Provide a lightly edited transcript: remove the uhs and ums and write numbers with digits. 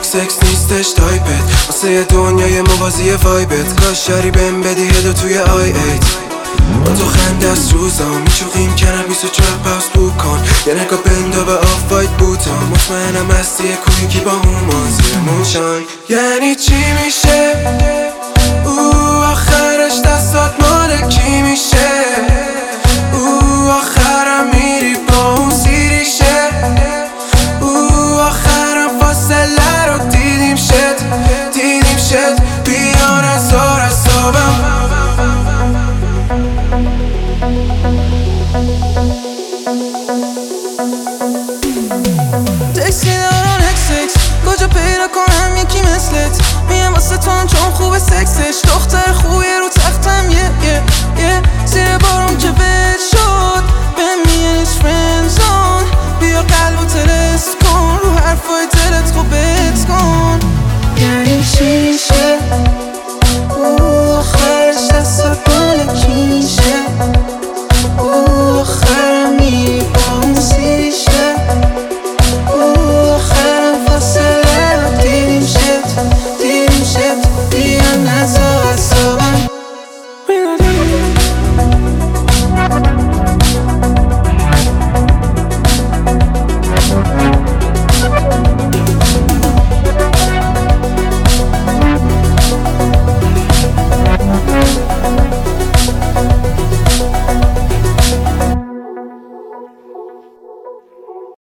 سکس نیستش تایپت، واسه دنیای موازی وایبت. کاش شری بهم بدی هدو توی آی ایت. با تو خنده از روزام میچوقیم کنار 24 باز بو کن. یه نگاه بندا به آف وایت بوتام، مطمئنم هستی کویکی با هومان زیر موشان. یعنی چی میشه او آخرش دستات مال کی میشه؟ او آخرم میری با اون سیریشه. او آخرم فاصله رو دیدیم شد بیان از آرستابم.